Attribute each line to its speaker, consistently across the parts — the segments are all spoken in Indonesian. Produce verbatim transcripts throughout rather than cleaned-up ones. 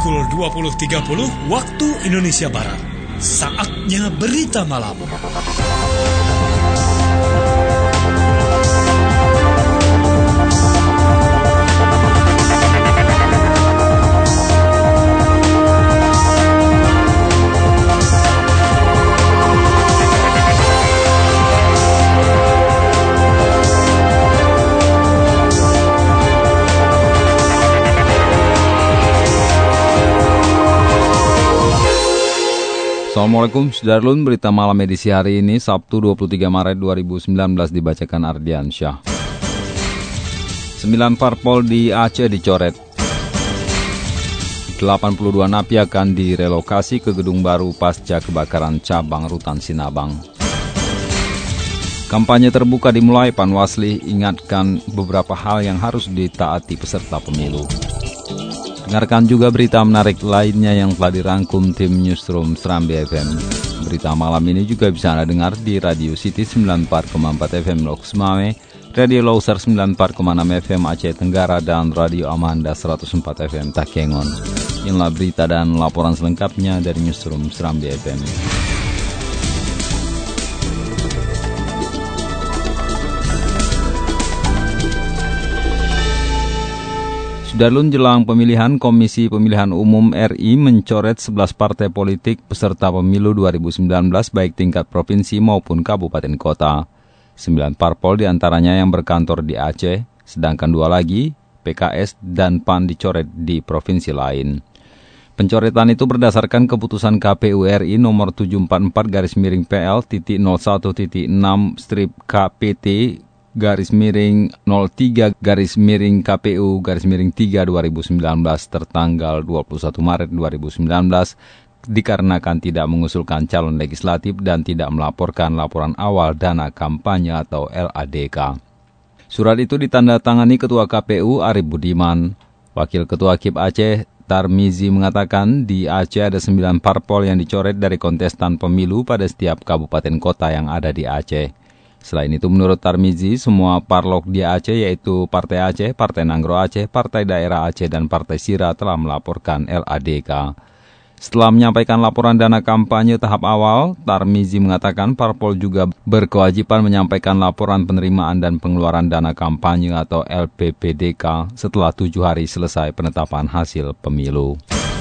Speaker 1: pukul dua puluh tiga puluh waktu Indonesia Barat. Saatnya berita malam.
Speaker 2: Assalamualaikum Sudarlun, berita malam edisi hari ini Sabtu dua puluh tiga Maret dua ribu sembilan belas dibacakan Ardian Syah. Sembilan parpol di Aceh dicoret. delapan puluh dua napi akan direlokasi ke gedung baru pasca kebakaran cabang Rutan Sinabang. Kampanye terbuka dimulai, Panwasli ingatkan beberapa hal yang harus ditaati peserta pemilu. Dengarkan juga berita menarik lainnya yang telah dirangkum tim Newsroom Serambi F M. Berita malam ini juga bisa Anda dengar di Radio City sembilan puluh empat koma empat F M Lok Semawe, Radio Loser sembilan puluh empat koma enam F M Aceh Tenggara, dan Radio Amanda seratus empat F M Takengon. Inilah berita dan laporan selengkapnya dari Newsroom Serambi F M. Sudarlun, jelang pemilihan, Komisi Pemilihan Umum R I mencoret sebelas partai politik peserta pemilu dua ribu sembilan belas baik tingkat provinsi maupun kabupaten kota. Sembilan parpol diantaranya yang berkantor di Aceh, sedangkan dua lagi, P K S dan P A N, dicoret di provinsi lain. Pencoretan itu berdasarkan keputusan K P U R I nomor tujuh empat empat garis miring P L titik nol satu titik enam strip K P T garis miring nol tiga garis miring K P U garis miring tiga dua ribu sembilan belas tertanggal dua puluh satu Maret dua ribu sembilan belas dikarenakan tidak mengusulkan calon legislatif dan tidak melaporkan laporan awal dana kampanye atau L A D K. Surat itu ditandatangani Ketua K P U Arif Budiman. Wakil Ketua K I P Aceh Tarmizi mengatakan di Aceh ada sembilan parpol yang dicoret dari kontestan pemilu pada setiap kabupaten kota yang ada di Aceh. Selain itu, menurut Tarmizi, semua parlok di Aceh yaitu Partai Aceh, Partai Nanggro Aceh, Partai Daerah Aceh, dan Partai Sira telah melaporkan L A D K. Setelah menyampaikan laporan dana kampanye tahap awal, Tarmizi mengatakan parpol juga berkewajiban menyampaikan laporan penerimaan dan pengeluaran dana kampanye atau L P P D K setelah tujuh hari selesai penetapan hasil pemilu.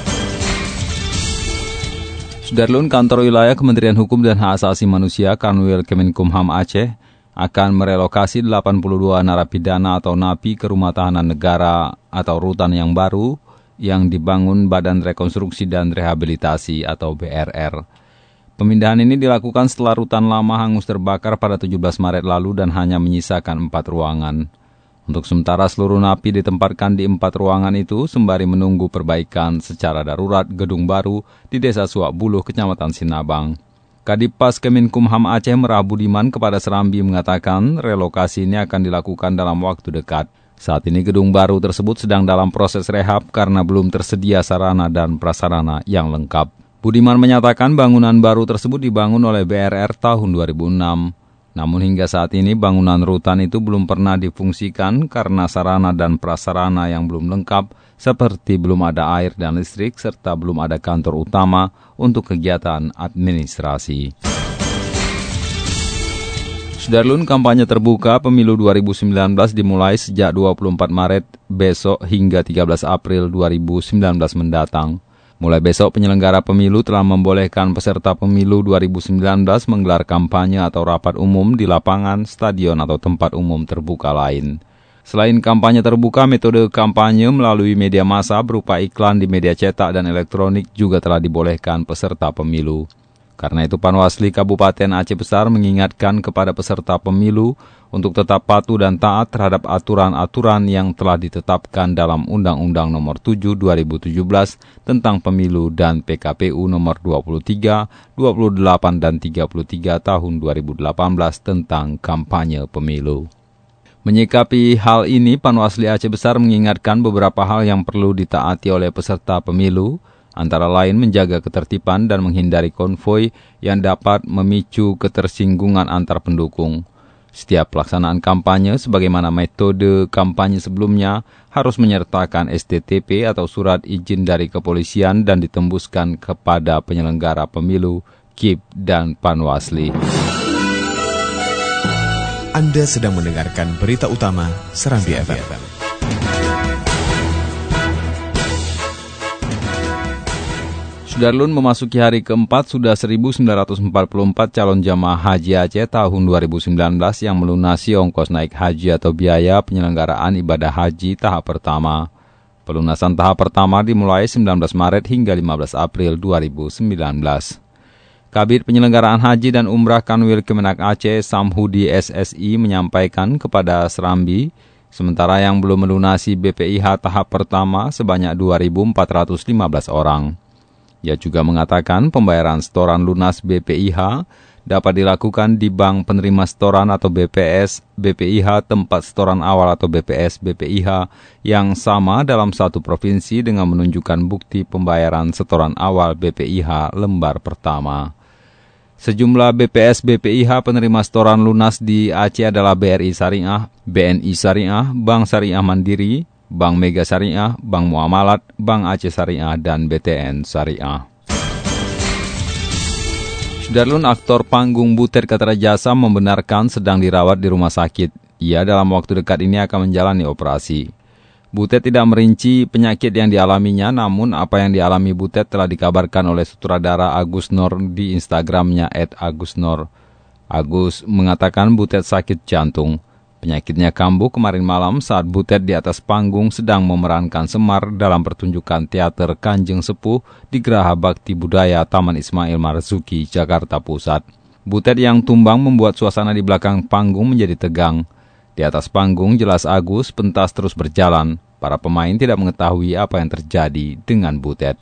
Speaker 2: Sudarlun, Kantor Wilayah Kementerian Hukum dan Hak Asasi Manusia Kanwil Kemenkumham Aceh akan merelokasi delapan puluh dua narapidana atau napi ke Rumah Tahanan Negara atau rutan yang baru yang dibangun Badan Rekonstruksi dan Rehabilitasi atau B R R. Pemindahan ini dilakukan setelah rutan lama hangus terbakar pada tujuh belas Maret lalu dan hanya menyisakan empat ruangan. Untuk sementara seluruh napi ditempatkan di empat ruangan itu sembari menunggu perbaikan secara darurat gedung baru di Desa Suak Buluh, Kecamatan Sinabang. Kadipas Kemenkumham Aceh Merah Budiman kepada Serambi mengatakan relokasi ini akan dilakukan dalam waktu dekat. Saat ini gedung baru tersebut sedang dalam proses rehab karena belum tersedia sarana dan prasarana yang lengkap. Budiman menyatakan bangunan baru tersebut dibangun oleh B R R tahun dua ribu enam. Namun hingga saat ini bangunan rutan itu belum pernah difungsikan karena sarana dan prasarana yang belum lengkap seperti belum ada air dan listrik serta belum ada kantor utama untuk kegiatan administrasi. Sudarlun, kampanye terbuka pemilu dua ribu sembilan belas dimulai sejak dua puluh empat Maret besok hingga tiga belas April dua ribu sembilan belas mendatang. Mulai besok, penyelenggara pemilu telah membolehkan peserta pemilu dua ribu sembilan belas menggelar kampanye atau rapat umum di lapangan, stadion, atau tempat umum terbuka lain. Selain kampanye terbuka, metode kampanye melalui media massa berupa iklan di media cetak dan elektronik juga telah dibolehkan peserta pemilu. Karena itu, Panwasli Kabupaten Aceh Besar mengingatkan kepada peserta pemilu untuk tetap patuh dan taat terhadap aturan-aturan yang telah ditetapkan dalam Undang-Undang Nomor tujuh dua ribu tujuh belas tentang Pemilu dan P K P U Nomor dua puluh tiga, dua puluh delapan, dan tiga puluh tiga tahun dua ribu delapan belas tentang kampanye pemilu. Menyikapi hal ini, Panwasli Aceh Besar mengingatkan beberapa hal yang perlu ditaati oleh peserta pemilu, antara lain menjaga ketertiban dan menghindari konvoi yang dapat memicu ketersinggungan antar pendukung. Setiap pelaksanaan kampanye sebagaimana metode kampanye sebelumnya harus menyertakan S T T P atau surat izin dari kepolisian dan ditembuskan kepada penyelenggara pemilu, K I P, dan Panwasli.
Speaker 3: Anda sedang mendengarkan berita utama Serambi F M.
Speaker 2: Sudarlun memasuki hari keempat sudah seribu sembilan ratus empat puluh empat calon jamaah haji Aceh tahun dua ribu sembilan belas yang melunasi ongkos naik haji atau biaya penyelenggaraan ibadah haji tahap pertama. Pelunasan tahap pertama dimulai sembilan belas Maret hingga lima belas April dua ribu sembilan belas. Kabid Penyelenggaraan Haji dan Umrah Kanwil Kemenak Aceh Samhudi S S I menyampaikan kepada Serambi, sementara yang belum melunasi B P I H tahap pertama sebanyak dua ribu empat ratus lima belas orang. Ia juga mengatakan pembayaran setoran lunas B P I H dapat dilakukan di Bank Penerima Setoran atau B P S, B P I H tempat setoran awal atau B P S B P I H yang sama dalam satu provinsi dengan menunjukkan bukti pembayaran setoran awal B P I H lembar pertama. Sejumlah B P S B P I H penerima setoran lunas di Aceh adalah B R I Syariah, B N I Syariah, Bank Syariah Mandiri, Bank Mega Syariah, Bank Muamalat, Bank Aceh Syariah, dan B T N Syariah. Sudarlun, aktor panggung Butet Katrajasa membenarkan sedang dirawat di rumah sakit. Ia dalam waktu dekat ini akan menjalani operasi. Butet tidak merinci penyakit yang dialaminya, namun apa yang dialami Butet telah dikabarkan oleh sutradara Agus Nur di Instagramnya et agus nur. Agus mengatakan Butet sakit jantung. Penyakitnya kambuh kemarin malam saat Butet di atas panggung sedang memerankan Semar dalam pertunjukan teater Kanjeng Sepuh di Geraha Bakti Budaya Taman Ismail Marzuki, Jakarta Pusat. Butet yang tumbang membuat suasana di belakang panggung menjadi tegang. Di atas panggung jelas Agus pentas terus berjalan. Para pemain tidak mengetahui apa yang terjadi dengan Butet.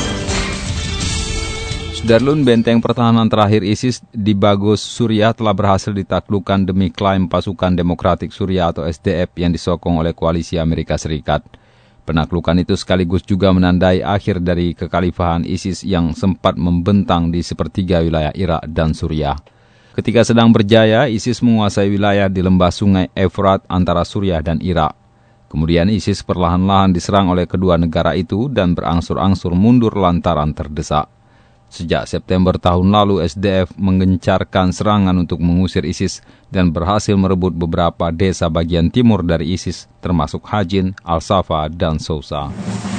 Speaker 2: Sudarlun, benteng pertahanan terakhir ISIS di Bagos, Suriah telah berhasil ditaklukkan demi klaim pasukan Demokratik Suriah atau S D F yang disokong oleh koalisi Amerika Serikat. Penaklukan itu sekaligus juga menandai akhir dari kekhalifahan ISIS yang sempat membentang di sepertiga wilayah Irak dan Suriah. Ketika sedang berjaya, ISIS menguasai wilayah di lembah sungai Efrat antara Suriah dan Irak. Kemudian ISIS perlahan-lahan diserang oleh kedua negara itu dan berangsur-angsur mundur lantaran terdesak. Sejak September tahun lalu, S D F menggencarkan serangan untuk mengusir ISIS dan berhasil merebut beberapa desa bagian timur dari ISIS, termasuk Hajin, Al-Safa, dan Sousa.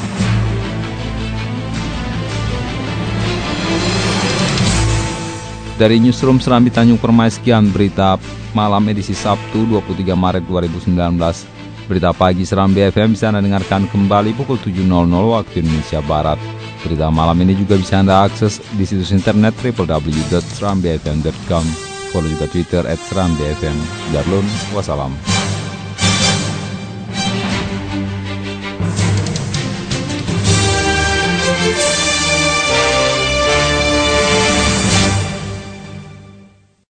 Speaker 2: Dari Newsroom Serambi Tanjung Permai, sekian berita malam edisi Sabtu dua puluh tiga Maret dua ribu sembilan belas. Berita pagi Serambi F M bisa Anda dengarkan kembali pukul tujuh waktu Indonesia Barat. Berita malam ini juga bisa Anda akses di situs internet w w w dot serambi f m dot com. Follow juga Twitter at serambi f m. Sudarlun, wassalam.